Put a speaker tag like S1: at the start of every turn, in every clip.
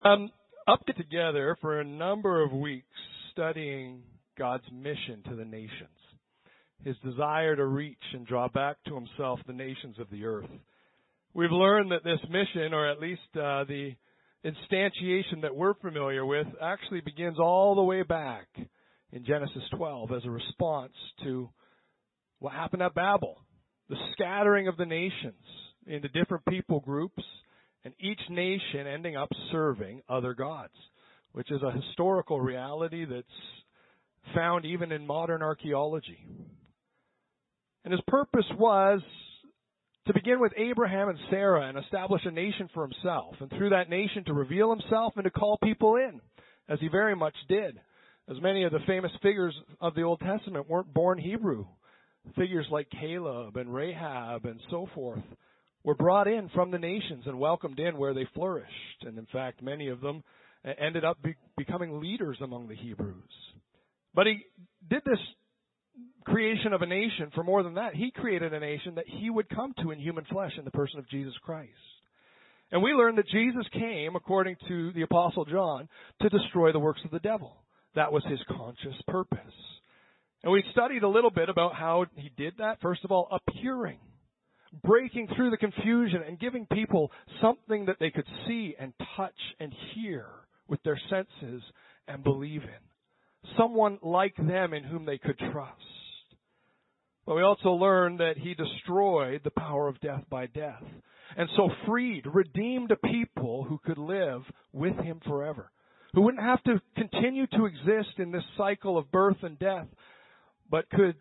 S1: Up together for a number of weeks studying God's mission to the nations, His desire to reach and draw back to Himself the nations of the earth. We've learned that this mission, or at least the instantiation that we're familiar with, actually begins all the way back in Genesis 12 as a response to what happened at Babel, the scattering of the nations into different people groups, and each nation ending up serving other gods, which is a historical reality that's found even in modern archaeology. And his purpose was to begin with Abraham and Sarah and establish a nation for himself, and through that nation to reveal himself and to call people in, as he very much did. As many of the famous figures of the Old Testament weren't born Hebrew. Figures like Caleb and Rahab and so forth were brought in from the nations and welcomed in where they flourished. And in fact, many of them ended up becoming leaders among the Hebrews. But he did this creation of a nation for more than that. He created a nation that he would come to in human flesh in the person of Jesus Christ. And we learned that Jesus came, according to the Apostle John, to destroy the works of the devil. That was his conscious purpose. And we studied a little bit about how he did that. First of all, appearing, breaking through the confusion and giving people something that they could see and touch and hear with their senses and believe in. Someone like them in whom they could trust. But we also learned that he destroyed the power of death by death, and so freed, redeemed a people who could live with him forever, who wouldn't have to continue to exist in this cycle of birth and death, but could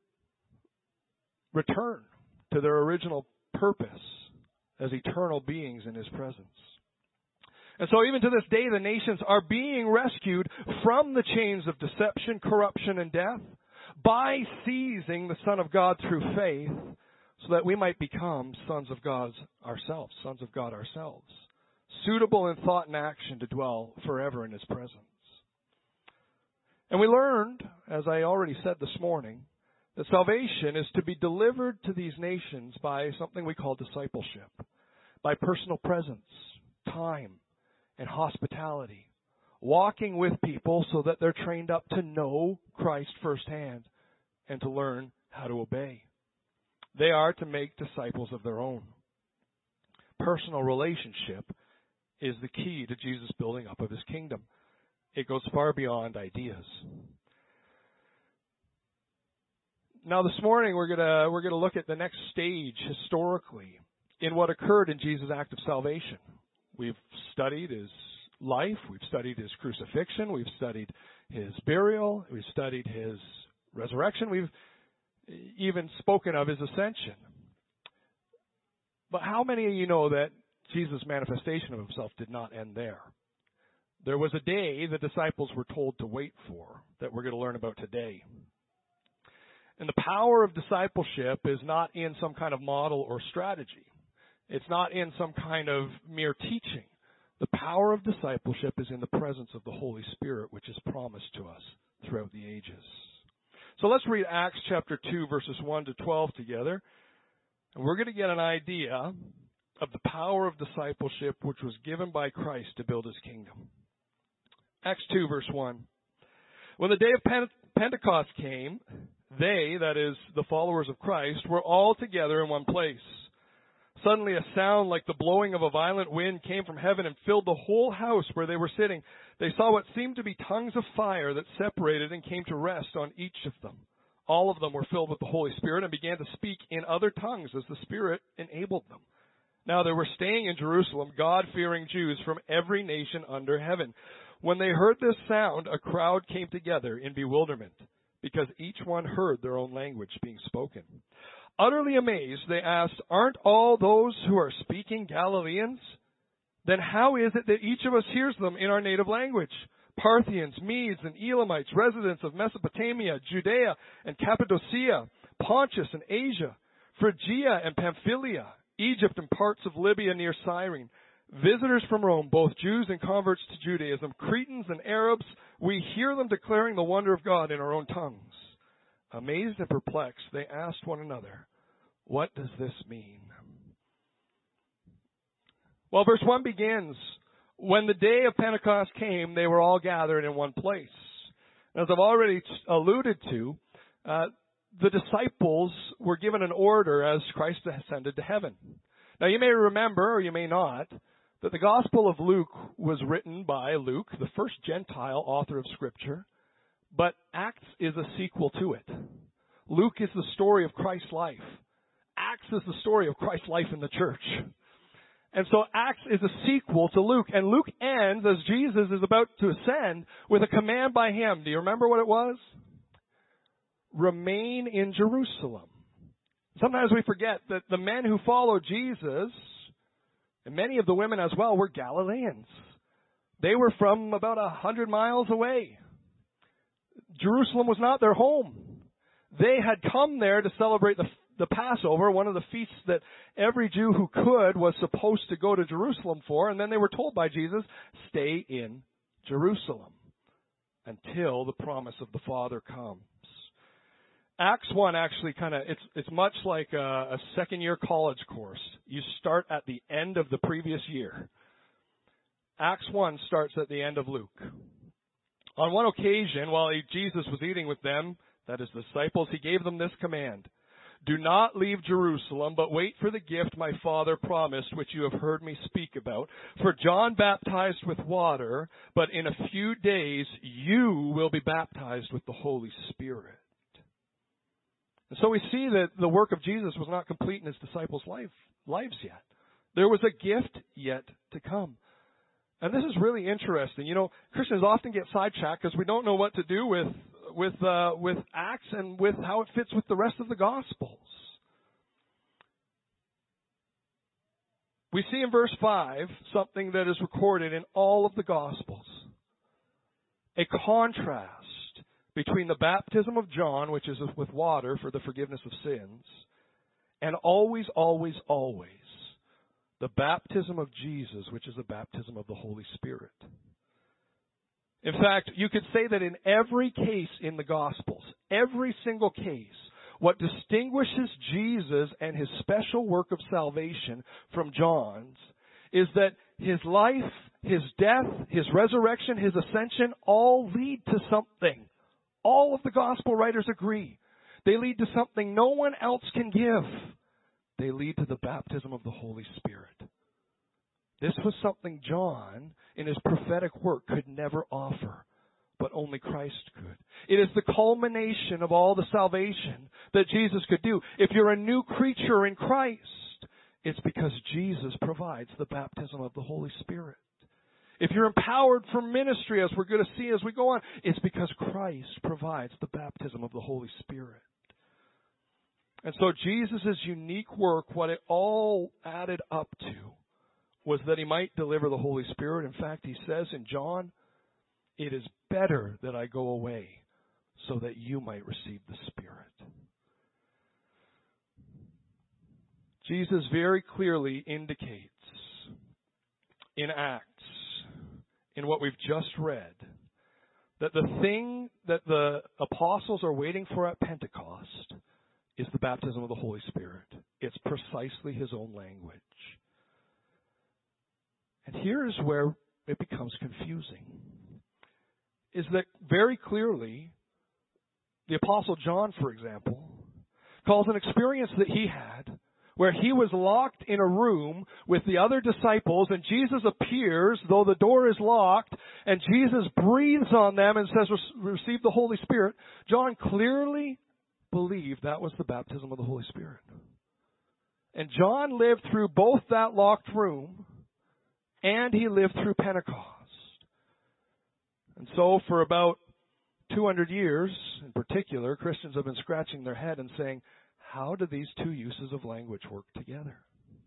S1: return to their original purpose as eternal beings in his presence. And so even to this day, the nations are being rescued from the chains of deception, corruption, and death by seizing the Son of God through faith, so that we might become sons of God ourselves, suitable in thought and action to dwell forever in his presence. And we learned, as I already said this morning, that salvation is to be delivered to these nations by something we call discipleship, by personal presence, time, and hospitality, walking with people so that they're trained up to know Christ firsthand and to learn how to obey. They are to make disciples of their own. Personal relationship is the key to Jesus' building up of his kingdom. It goes far beyond ideas. Now this morning we're gonna look at the next stage historically in what occurred in Jesus' act of salvation. We've studied his life, we've studied his crucifixion, we've studied his burial, we've studied his resurrection, we've even spoken of his ascension. But how many of you know that Jesus' manifestation of himself did not end there? There was a day the disciples were told to wait for that we're going to learn about today. And the power of discipleship is not in some kind of model or strategy. It's not in some kind of mere teaching. The power of discipleship is in the presence of the Holy Spirit, which is promised to us throughout the ages. So let's read Acts chapter 2, verses 1 to 12 together. And we're going to get an idea of the power of discipleship which was given by Christ to build his kingdom. Acts 2, verse 1. When the day of Pentecost came, they, that is, the followers of Christ, were all together in one place. Suddenly a sound like the blowing of a violent wind came from heaven and filled the whole house where they were sitting. They saw what seemed to be tongues of fire that separated and came to rest on each of them. All of them were filled with the Holy Spirit and began to speak in other tongues as the Spirit enabled them. Now there were staying in Jerusalem God-fearing Jews from every nation under heaven. When they heard this sound, a crowd came together in bewilderment, because each one heard their own language being spoken. Utterly amazed, they asked, "Aren't all those who are speaking Galileans? Then how is it that each of us hears them in our native language? Parthians, Medes, and Elamites, residents of Mesopotamia, Judea and Cappadocia, Pontus and Asia, Phrygia and Pamphylia, Egypt and parts of Libya near Cyrene, visitors from Rome, both Jews and converts to Judaism, Cretans and Arabs, we hear them declaring the wonder of God in our own tongues." Amazed and perplexed, they asked one another, "What does this mean?" Well, verse 1 begins, When the day of Pentecost came, they were all gathered in one place. As I've already alluded to, the disciples were given an order as Christ ascended to heaven. Now, you may remember, or you may not, that the Gospel of Luke was written by Luke, the first Gentile author of Scripture, but Acts is a sequel to it. Luke is the story of Christ's life. Acts is the story of Christ's life in the church. And so Acts is a sequel to Luke. And Luke ends, as Jesus is about to ascend, with a command by him. Do you remember what it was? Remain in Jerusalem. Sometimes we forget that the men who followed Jesus, and many of the women as well, were Galileans. They were from about 100 miles away. Jerusalem was not their home. They had come there to celebrate the Passover, one of the feasts that every Jew who could was supposed to go to Jerusalem for, and then they were told by Jesus, stay in Jerusalem until the promise of the Father comes. Acts 1 actually it's much like a second-year college course. You start at the end of the previous year. Acts 1 starts at the end of Luke. On one occasion, while Jesus was eating with them, that is, the disciples, he gave them this command. Do not leave Jerusalem, but wait for the gift my Father promised, which you have heard me speak about. For John baptized with water, but in a few days you will be baptized with the Holy Spirit. And so we see that the work of Jesus was not complete in his disciples' lives yet. There was a gift yet to come. And this is really interesting. You know, Christians often get sidetracked because we don't know what to do with Acts and with how it fits with the rest of the Gospels. We see in verse 5 something that is recorded in all of the Gospels. A contrast between the baptism of John, which is with water for the forgiveness of sins, and always, always, always, the baptism of Jesus, which is the baptism of the Holy Spirit. In fact, you could say that in every case in the Gospels, every single case, what distinguishes Jesus and his special work of salvation from John's is that his life, his death, his resurrection, his ascension all lead to something. All of the Gospel writers agree. They lead to something no one else can give. They lead to the baptism of the Holy Spirit. This was something John, in his prophetic work, could never offer, but only Christ could. It is the culmination of all the salvation that Jesus could do. If you're a new creature in Christ, it's because Jesus provides the baptism of the Holy Spirit. If you're empowered for ministry, as we're going to see as we go on, it's because Christ provides the baptism of the Holy Spirit. And so Jesus' unique work, what it all added up to, was that he might deliver the Holy Spirit. In fact, he says in John, it is better that I go away so that you might receive the Spirit. Jesus very clearly indicates in Acts, in what we've just read, that the thing that the apostles are waiting for at Pentecost is the baptism of the Holy Spirit. It's precisely his own language. And here is where it becomes confusing. Is that very clearly, the Apostle John, for example, calls an experience that he had where he was locked in a room with the other disciples, and Jesus appears, though the door is locked, and Jesus breathes on them and says, receive the Holy Spirit. John clearly believed that was the baptism of the Holy Spirit. And John lived through both that locked room, and he lived through Pentecost. And so for about 200 years, in particular, Christians have been scratching their head and saying, how do these two uses of language work together?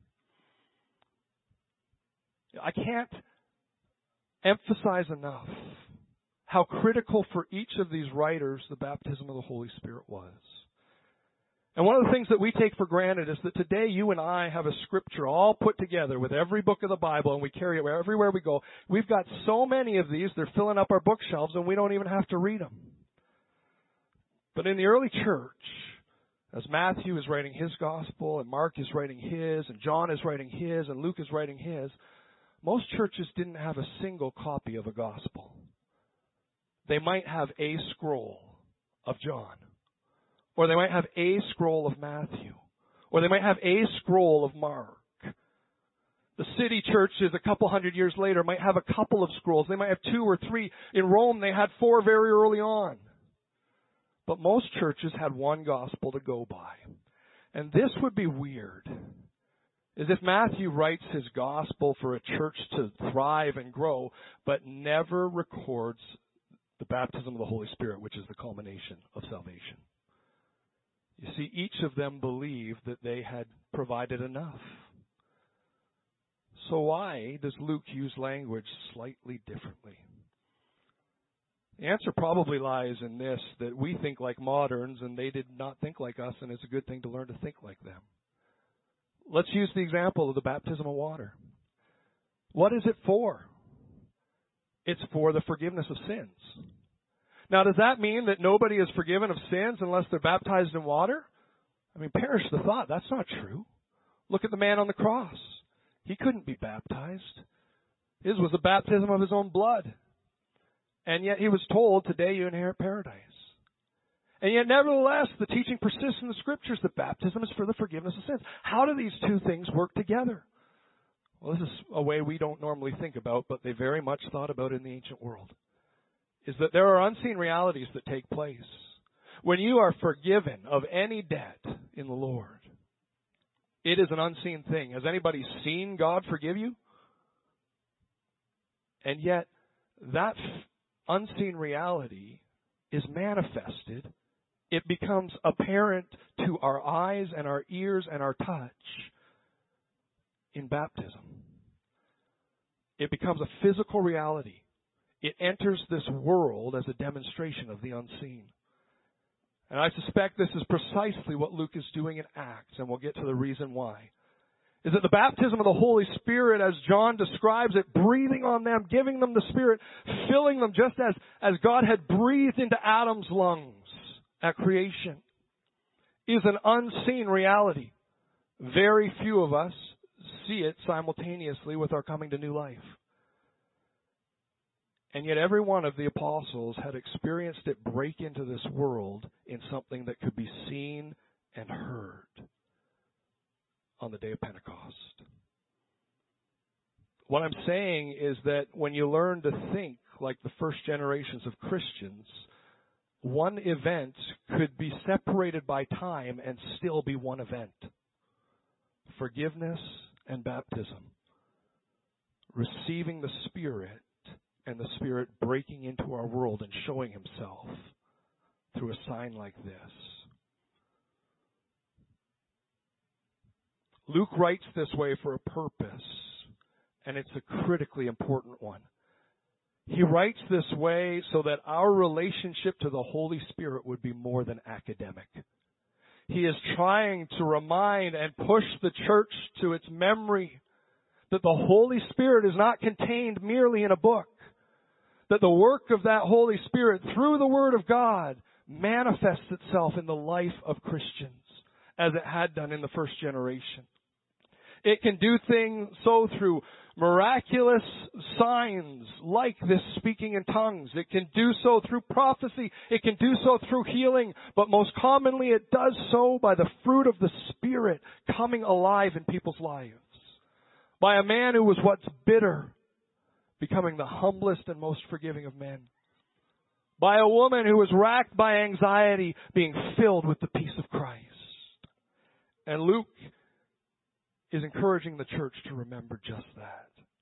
S1: I can't emphasize enough how critical for each of these writers the baptism of the Holy Spirit was. And one of the things that we take for granted is that today you and I have a scripture all put together with every book of the Bible, and we carry it everywhere we go. We've got so many of these, they're filling up our bookshelves, and we don't even have to read them. But in the early church, as Matthew is writing his gospel, and Mark is writing his, and John is writing his, and Luke is writing his, most churches didn't have a single copy of a gospel. They might have a scroll of John, or they might have a scroll of Matthew, or they might have a scroll of Mark. The city churches a couple hundred years later might have a couple of scrolls. They might have 2 or 3. In Rome, they had 4 very early on. But most churches had one gospel to go by. And this would be weird. As if Matthew writes his gospel for a church to thrive and grow, but never records the baptism of the Holy Spirit, which is the culmination of salvation. You see, each of them believed that they had provided enough. So why does Luke use language slightly differently? The answer probably lies in this, that we think like moderns and they did not think like us, and it's a good thing to learn to think like them. Let's use the example of the baptism of water. What is it for? It's for the forgiveness of sins. Now, does that mean that nobody is forgiven of sins unless they're baptized in water? I mean, perish the thought. That's not true. Look at the man on the cross. He couldn't be baptized. His was the baptism of his own blood. And yet he was told, today you inherit paradise. And yet, nevertheless, the teaching persists in the Scriptures that baptism is for the forgiveness of sins. How do these two things work together? Well, this is a way we don't normally think about, but they very much thought about in the ancient world. Is that there are unseen realities that take place. When you are forgiven of any debt in the Lord, it is an unseen thing. Has anybody seen God forgive you? And yet, that unseen reality is manifested. It becomes apparent to our eyes and our ears and our touch in baptism. It becomes a physical reality. It enters this world as a demonstration of the unseen. And I suspect this is precisely what Luke is doing in Acts, and we'll get to the reason why. Is that the baptism of the Holy Spirit, as John describes it, breathing on them, giving them the Spirit, filling them just as God had breathed into Adam's lungs at creation, is an unseen reality. Very few of us see it simultaneously with our coming to new life. And yet every one of the apostles had experienced it break into this world in something that could be seen and heard on the day of Pentecost. What I'm saying is that when you learn to think like the first generations of Christians, one event could be separated by time and still be one event. Forgiveness and baptism. Receiving the Spirit, and the Spirit breaking into our world and showing Himself through a sign like this. Luke writes this way for a purpose, and it's a critically important one. He writes this way so that our relationship to the Holy Spirit would be more than academic. He is trying to remind and push the church to its memory that the Holy Spirit is not contained merely in a book. That the work of that Holy Spirit through the Word of God manifests itself in the life of Christians as it had done in the first generation. It can do things so through miraculous signs like this speaking in tongues. It can do so through prophecy. It can do so through healing. But most commonly it does so by the fruit of the Spirit coming alive in people's lives. By a man who was once bitter, becoming the humblest and most forgiving of men. By a woman who was racked by anxiety, being filled with the peace of Christ. And Luke is encouraging the church to remember just that.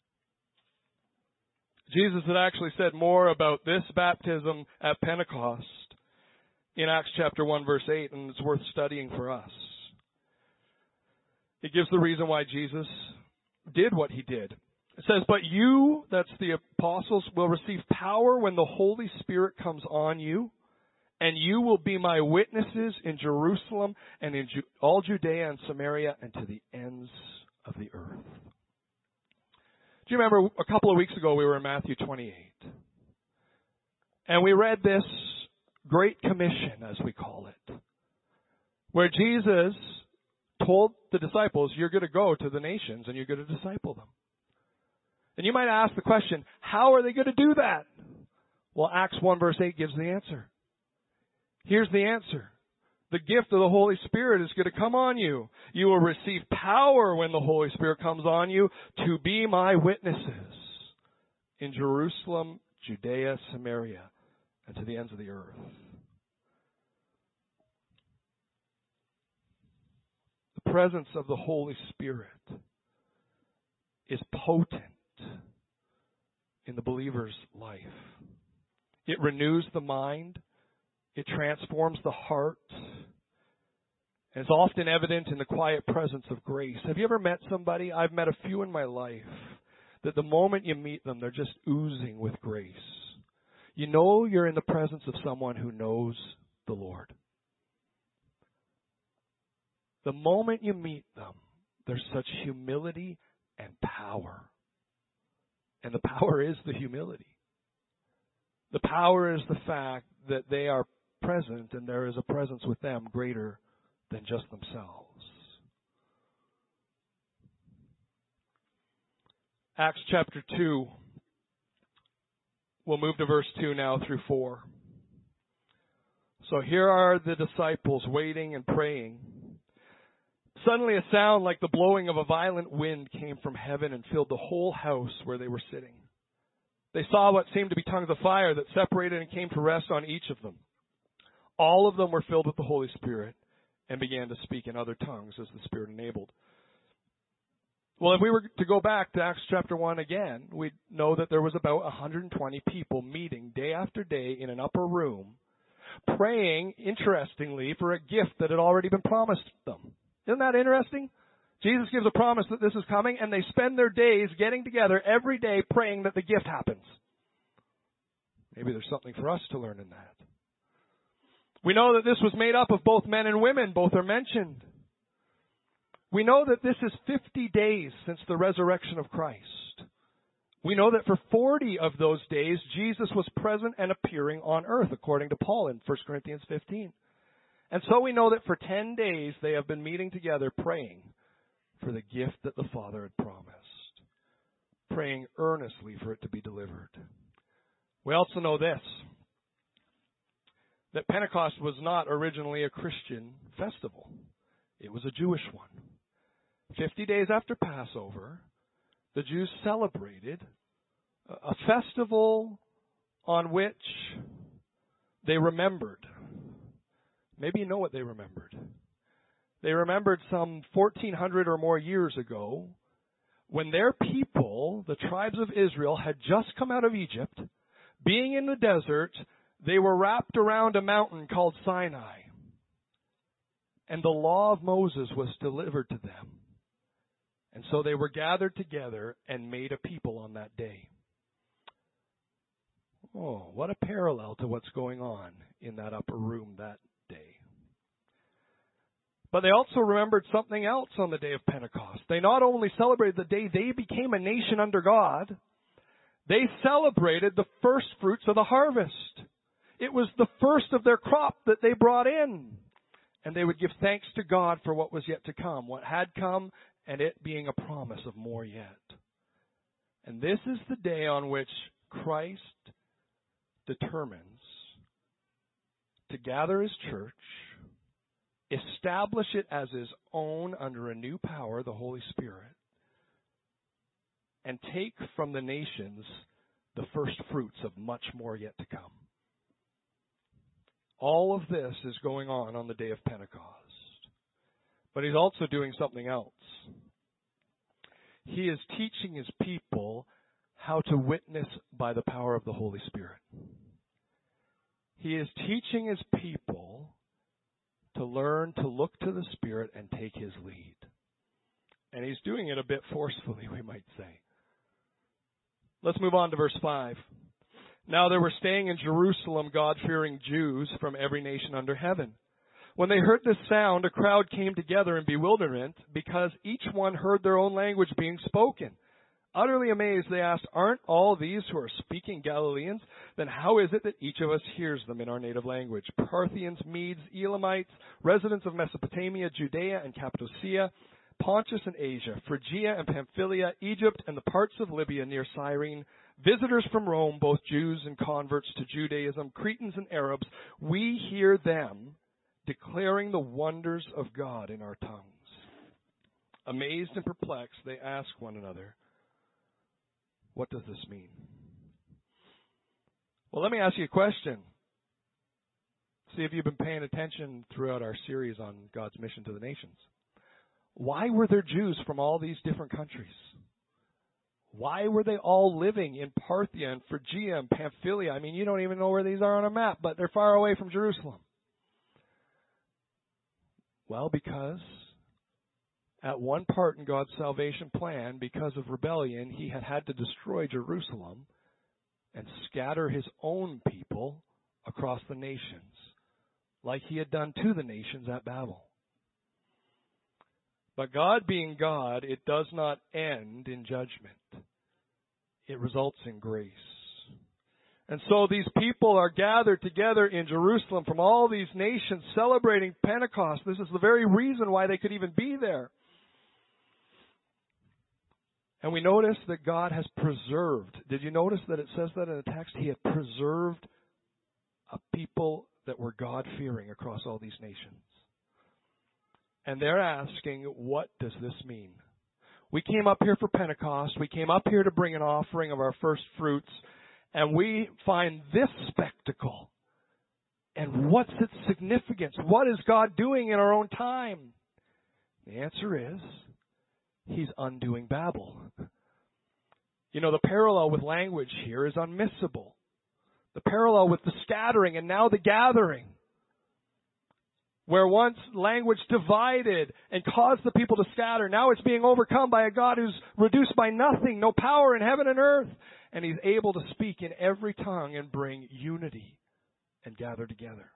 S1: Jesus had actually said more about this baptism at Pentecost in Acts chapter 1 verse 8, and it's worth studying for us. It gives the reason why Jesus did what He did. It says, but you, that's the apostles, will receive power when the Holy Spirit comes on you, and you will be my witnesses in Jerusalem and in all Judea and Samaria and to the ends of the earth. Do you remember a couple of weeks ago we were in Matthew 28? And we read this Great Commission, as we call it, where Jesus told the disciples, you're going to go to the nations and you're going to disciple them. And you might ask the question, how are they going to do that? Well, Acts 1 verse 8 gives the answer. Here's the answer. The gift of the Holy Spirit is going to come on you. You will receive power when the Holy Spirit comes on you to be my witnesses in Jerusalem, Judea, Samaria, and to the ends of the earth. The presence of the Holy Spirit is potent in the believer's life. It renews the mind. It transforms the heart. And it's often evident in the quiet presence of grace. Have you ever met somebody? I've met a few in my life that the moment you meet them, they're just oozing with grace. You know you're in the presence of someone who knows the Lord. The moment you meet them, there's such humility and power. And the power is the humility. The power is the fact that they are present and there is a presence with them greater than just themselves. Acts chapter 2. We'll move to verse 2 now through 4. So here are the disciples waiting and praying. Suddenly a sound like the blowing of a violent wind came from heaven and filled the whole house where they were sitting. They saw what seemed to be tongues of fire that separated and came to rest on each of them. All of them were filled with the Holy Spirit and began to speak in other tongues as the Spirit enabled. Well, if we were to go back to Acts chapter 1 again, we'd know that there was about 120 people meeting day after day in an upper room, praying, interestingly, for a gift that had already been promised them. Isn't that interesting? Jesus gives a promise that this is coming, and they spend their days getting together every day praying that the gift happens. Maybe there's something for us to learn in that. We know that this was made up of both men and women. Both are mentioned. We know that this is 50 days since the resurrection of Christ. We know that for 40 of those days, Jesus was present and appearing on earth, according to Paul in 1 Corinthians 15. And so we know that for 10 days they have been meeting together praying for the gift that the Father had promised, praying earnestly for it to be delivered. We also know this, that Pentecost was not originally a Christian festival. It was a Jewish one. 50 days after Passover, the Jews celebrated a festival on which they remembered. Maybe you know what they remembered. They remembered some 1,400 or more years ago when their people, the tribes of Israel, had just come out of Egypt. Being in the desert, they were wrapped around a mountain called Sinai. And the law of Moses was delivered to them. And so they were gathered together and made a people on that day. Oh, what a parallel to what's going on in that upper room that day. But they also remembered something else on the day of Pentecost. They not only celebrated the day they became a nation under God, they celebrated the first fruits of the harvest. It was the first of their crop that they brought in. And they would give thanks to God for what was yet to come, what had come, and it being a promise of more yet. And this is the day on which Christ determines to gather his church, establish it as his own under a new power, the Holy Spirit, and take from the nations the first fruits of much more yet to come. All of this is going on the day of Pentecost. But he's also doing something else. He is teaching his people how to witness by the power of the Holy Spirit. He is teaching his people to learn to look to the Spirit and take his lead. And he's doing it a bit forcefully, we might say. Let's move on to verse 5. Now there were staying in Jerusalem God-fearing Jews from every nation under heaven. When they heard this sound, a crowd came together in bewilderment because each one heard their own language being spoken. Utterly amazed, they asked, "Aren't all these who are speaking Galileans? Then how is it that each of us hears them in our native language? Parthians, Medes, Elamites, residents of Mesopotamia, Judea, and Cappadocia, Pontus and Asia, Phrygia and Pamphylia, Egypt and the parts of Libya near Cyrene, visitors from Rome, both Jews and converts to Judaism, Cretans and Arabs, we hear them declaring the wonders of God in our tongues. Amazed and perplexed, they ask one another, what does this mean? Well, let me ask you a question. See if you've been paying attention throughout our series on God's mission to the nations. Why were there Jews from all these different countries? Why were they all living in Parthia and Phrygia and Pamphylia? I mean, you don't even know where these are on a map, but they're far away from Jerusalem. Well, because at one part in God's salvation plan, because of rebellion, he had to destroy Jerusalem and scatter his own people across the nations, like he had done to the nations at Babel. But God being God, it does not end in judgment. It results in grace. And so these people are gathered together in Jerusalem from all these nations celebrating Pentecost. This is the very reason why they could even be there. And we notice that God has preserved. Did you notice that it says that in the text? He had preserved a people that were God-fearing across all these nations. And they're asking, what does this mean? We came up here for Pentecost. We came up here to bring an offering of our first fruits. And we find this spectacle. And what's its significance? What is God doing in our own time? The answer is, He's undoing Babel. You know, the parallel with language here is unmissable. The parallel with the scattering and now the gathering. Where once language divided and caused the people to scatter, now it's being overcome by a God who's reduced by nothing, no power in heaven and earth. And He's able to speak in every tongue and bring unity and gather together.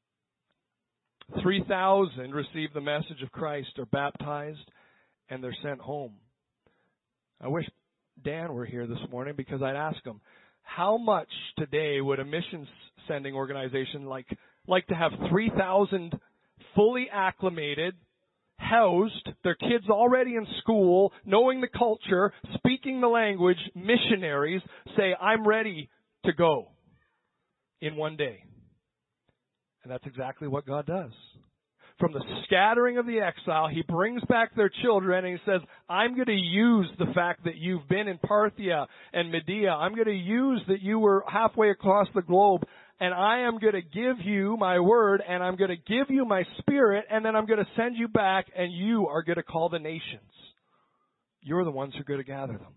S1: 3,000 receive the message of Christ, are baptized, and they're sent home. I wish Dan were here this morning because I'd ask him, how much today would a missions sending organization like to have 3,000 fully acclimated, housed, their kids already in school, knowing the culture, speaking the language, missionaries say, I'm ready to go in one day. And that's exactly what God does. From the scattering of the exile, He brings back their children and He says, I'm going to use the fact that you've been in Parthia and Media. I'm going to use that you were halfway across the globe, and I am going to give you my word, and I'm going to give you my spirit, and then I'm going to send you back, and you are going to call the nations. You're the ones who are going to gather them.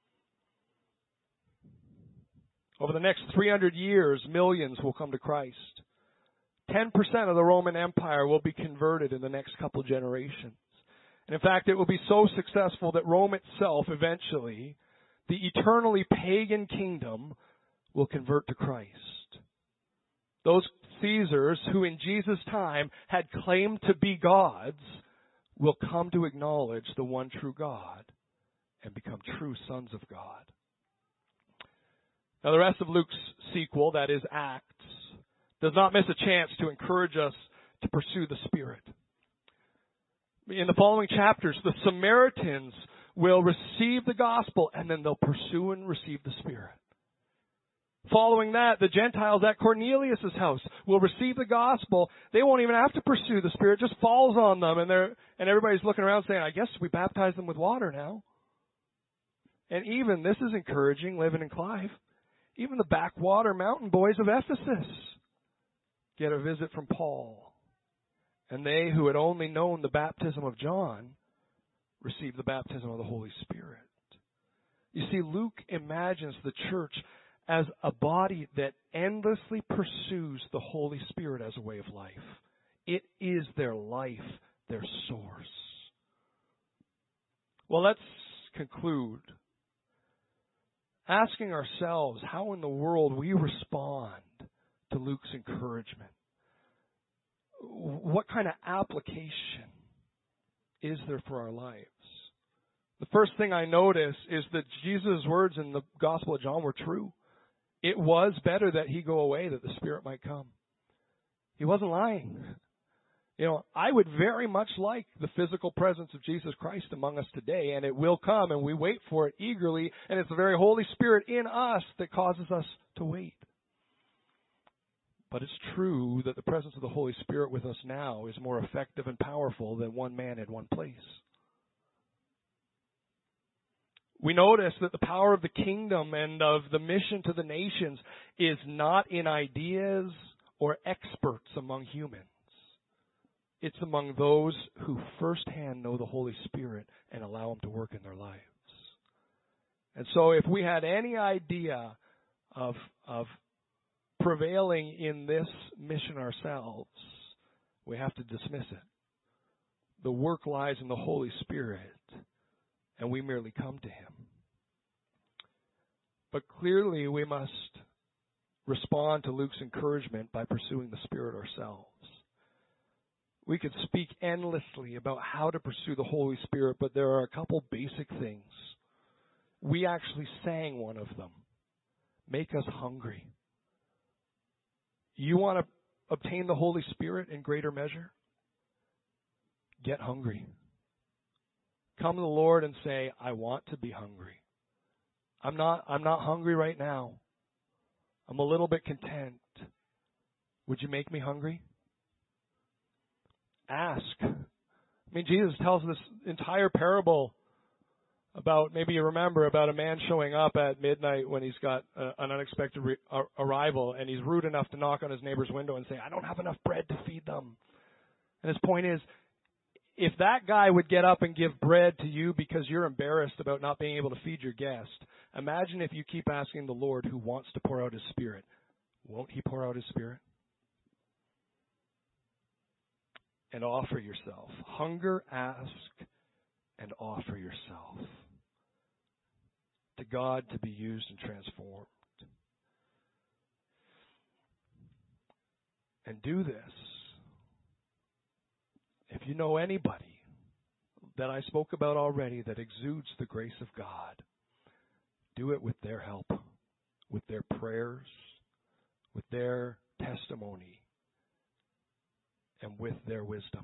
S1: Over the next 300 years, millions will come to Christ. 10% of the Roman Empire will be converted in the next couple generations. And in fact, it will be so successful that Rome itself, eventually, the eternally pagan kingdom, will convert to Christ. Those Caesars who in Jesus' time had claimed to be gods will come to acknowledge the one true God and become true sons of God. Now the rest of Luke's sequel, that is Acts, does not miss a chance to encourage us to pursue the Spirit. In the following chapters, the Samaritans will receive the gospel and then they'll pursue and receive the Spirit. Following that, the Gentiles at Cornelius' house will receive the gospel. They won't even have to pursue the Spirit, it just falls on them, and everybody's looking around saying, I guess we baptize them with water now. And even, this is encouraging, living in Clive, even the backwater mountain boys of Ephesus get a visit from Paul. And they who had only known the baptism of John received the baptism of the Holy Spirit. You see, Luke imagines the church as a body that endlessly pursues the Holy Spirit as a way of life. It is their life, their source. Well, let's conclude asking ourselves how in the world we respond to Luke's encouragement. What kind of application is there for our lives? The first thing I notice is that Jesus' words in the Gospel of John were true. It was better that He go away, that the Spirit might come. He wasn't lying. I would very much like the physical presence of Jesus Christ among us today, and it will come, and we wait for it eagerly, and it's the very Holy Spirit in us that causes us to wait. But it's true that the presence of the Holy Spirit with us now is more effective and powerful than one man in one place. We notice that the power of the kingdom and of the mission to the nations is not in ideas or experts among humans. It's among those who firsthand know the Holy Spirit and allow Him to work in their lives. And so if we had any idea of prevailing in this mission ourselves, we have to dismiss it. The work lies in the Holy Spirit, and we merely come to Him. But clearly we must respond to Luke's encouragement by pursuing the Spirit ourselves. We could speak endlessly about how to pursue the Holy Spirit, but there are a couple basic things. We actually sang one of them. Make us hungry. You want to obtain the Holy Spirit in greater measure? Get hungry. Come to the Lord and say, I want to be hungry. I'm not hungry right now. I'm a little bit content. Would you make me hungry? Ask. Jesus tells this entire parable about, maybe you remember, about a man showing up at midnight when he's got an unexpected arrival, and he's rude enough to knock on his neighbor's window and say, I don't have enough bread to feed them. And his point is, if that guy would get up and give bread to you because you're embarrassed about not being able to feed your guest, imagine if you keep asking the Lord who wants to pour out His Spirit. Won't He pour out His Spirit? And offer yourself. Hunger, ask, and offer yourself to God to be used and transformed. And do this. If you know anybody that I spoke about already that exudes the grace of God, do it with their help, with their prayers, with their testimony, and with their wisdom.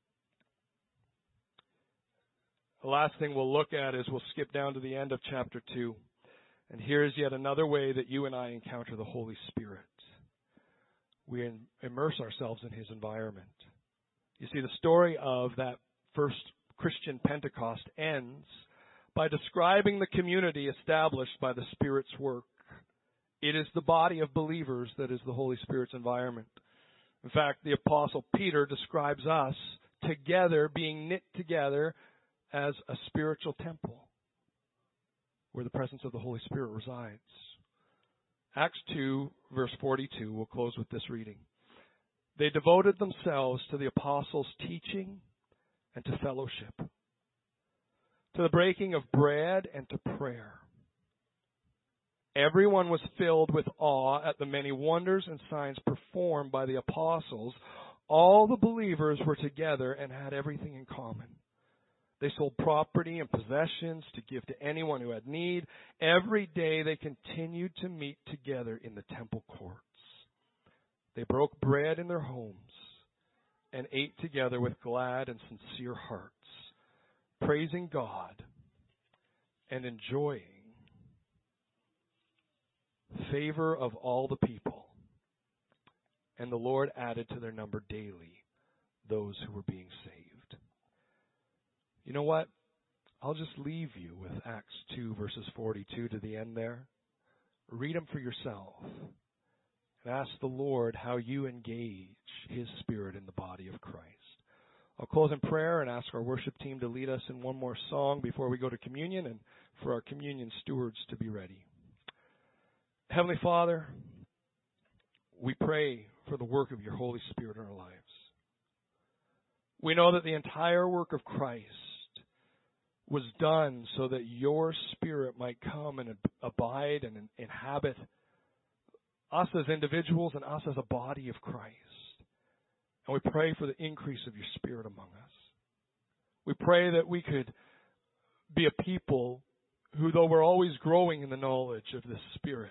S1: The last thing we'll look at is we'll skip down to the end of chapter 2. And here's yet another way that you and I encounter the Holy Spirit. We immerse ourselves in His environment. You see, the story of that first Christian Pentecost ends by describing the community established by the Spirit's work. It is the body of believers that is the Holy Spirit's environment. In fact, the Apostle Peter describes us together, being knit together as a spiritual temple where the presence of the Holy Spirit resides. Acts 2, verse 42, we'll close with this reading. They devoted themselves to the apostles' teaching and to fellowship, to the breaking of bread and to prayer. Everyone was filled with awe at the many wonders and signs performed by the apostles. All the believers were together and had everything in common. They sold property and possessions to give to anyone who had need. Every day they continued to meet together in the temple courts. They broke bread in their homes and ate together with glad and sincere hearts, praising God and enjoying favor of all the people. And the Lord added to their number daily those who were being saved. You know what? I'll just leave you with Acts 2, verses 42 to the end there. Read them for yourself. And ask the Lord how you engage His Spirit in the body of Christ. I'll close in prayer and ask our worship team to lead us in one more song before we go to communion, and for our communion stewards to be ready. Heavenly Father, we pray for the work of your Holy Spirit in our lives. We know that the entire work of Christ was done so that your Spirit might come and abide and inhabit us as individuals and us as a body of Christ. And we pray for the increase of your Spirit among us. We pray that we could be a people who, though we're always growing in the knowledge of this Spirit,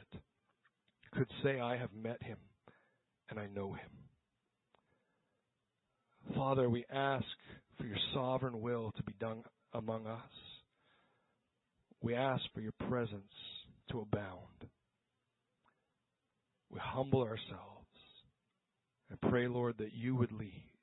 S1: could say, I have met Him and I know Him. Father, we ask for your sovereign will to be done among us. We ask for your presence to abound. We humble ourselves and pray, Lord, that you would lead